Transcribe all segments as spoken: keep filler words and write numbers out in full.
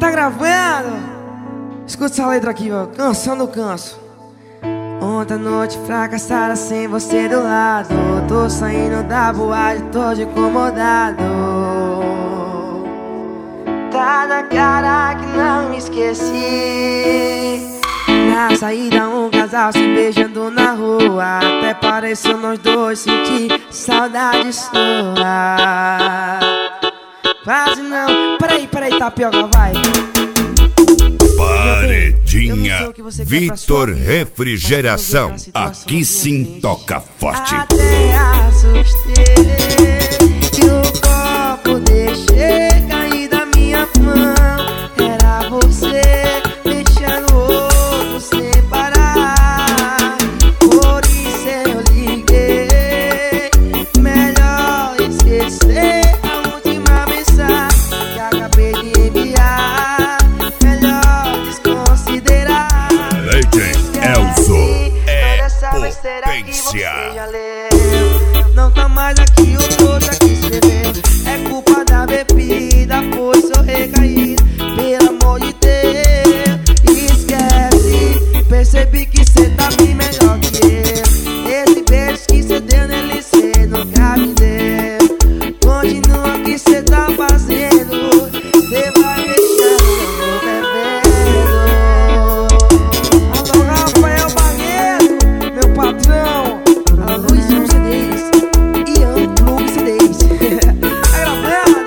Tá gravando? Escuta essa letra aqui, ó. Canção do Canso. Ontem à noite fracassada sem você do lado. Tô saindo da boate, tô de incomodado. Tá na cara que não me esqueci. Na saída um casal se beijando na rua. Até pareceu nós dois sentir saudade sua. Quase não. Peraí, peraí, Tapioca, vai. Paredinha Vitor Refrigeração. Aqui sim toca forte. Até assustei e o copo deixei cair da minha mão. Era você deixando o outro sem parar. Por isso eu liguei. Melhor esquecer a última mensagem que acabei de enviar. Melhor desconsiderar. Legend Elzo é potência. Não tá mais aqui, eu trouxe aqui escrevendo. É culpa da bebida, pois sou recaído. Pelo amor de Deus, esquece. Percebi que cê tá bem melhor que eu. Esse beijo que cê deu nele, cê nunca me deu. Continua o que cê tá fazendo. Cê vai deixando eu bebendo. Alô, Rafael Barreto, meu patrão. Alô, Luizinho C Ds, Ian Clube C Ds. Tá gravando?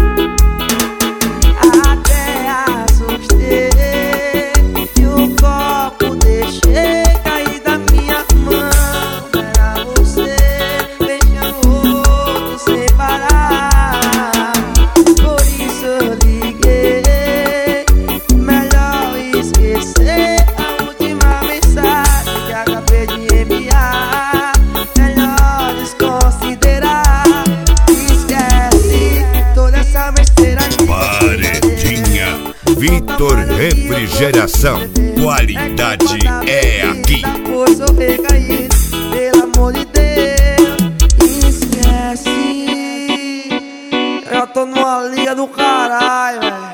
Até assustei e o copo deixei cair da minha mão. Era você beijando o outro sem parar. Por isso eu liguei. Melhor esquecer a última mensagem que acabei de enviar. Melhor desconsiderar. Esquece toda essa besteira que Paredinha Vitor Refrigeração. Qualidade é aqui. Pois sou recaído, pelo amor de Deus, esquece. Eu tô numa liga do caralho, velho.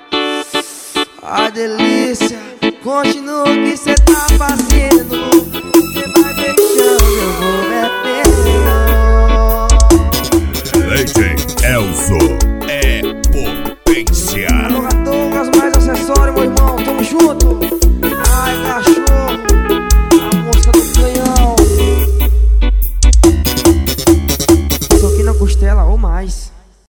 A delícia. Continua o que cê tá fazendo. Cê vai beijando, eu vou bebendo. Legend Elzo